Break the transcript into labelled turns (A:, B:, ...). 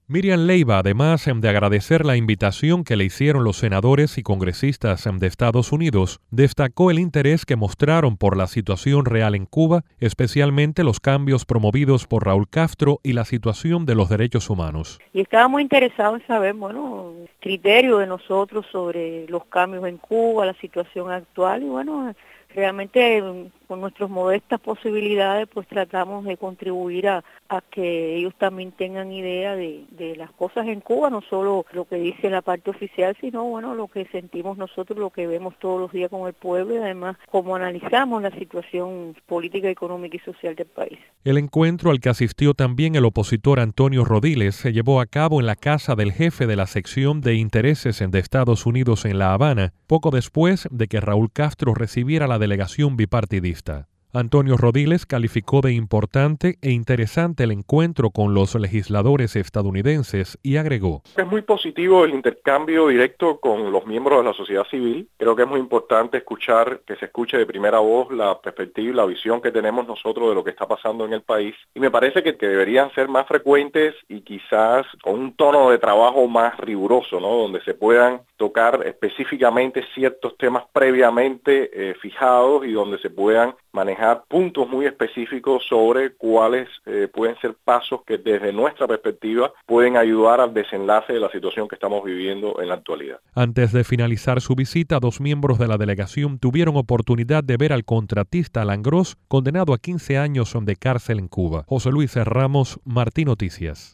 A: Miriam Leiva, además de agradecer la invitación que le hicieron los senadores y congresistas de Estados Unidos, destacó el interés que mostraron por la situación real en Cuba, especialmente los cambios promovidos por Raúl Castro y la situación de los derechos humanos.
B: Y estábamos interesados en saber, el criterio de nosotros sobre los cambios en Cuba, la situación actual y realmente con nuestras modestas posibilidades pues tratamos de contribuir a que ellos también tengan idea de las cosas en Cuba, no solo lo que dice la parte oficial, sino lo que sentimos nosotros, lo que vemos todos los días con el pueblo y además cómo analizamos la situación política, económica y social del país.
A: El encuentro al que asistió también el opositor Antonio Rodiles se llevó a cabo en la casa del jefe de la sección de intereses de Estados Unidos en La Habana, poco después de que Raúl Castro recibiera la delegación bipartidista. Antonio Rodiles calificó de importante e interesante el encuentro con los legisladores estadounidenses y agregó:
C: es muy positivo el intercambio directo con los miembros de la sociedad civil. Creo que es muy importante que se escuche de primera voz la perspectiva y la visión que tenemos nosotros de lo que está pasando en el país. Y me parece que deberían ser más frecuentes y quizás con un tono de trabajo más riguroso, donde se puedan tocar específicamente ciertos temas previamente fijados y donde se puedan manejar puntos muy específicos sobre cuáles pueden ser pasos que desde nuestra perspectiva pueden ayudar al desenlace de la situación que estamos viviendo en la actualidad.
A: Antes de finalizar su visita, 2 miembros de la delegación tuvieron oportunidad de ver al contratista Alan Gross, condenado a 15 años de cárcel en Cuba. José Luis Ramos, Martí Noticias.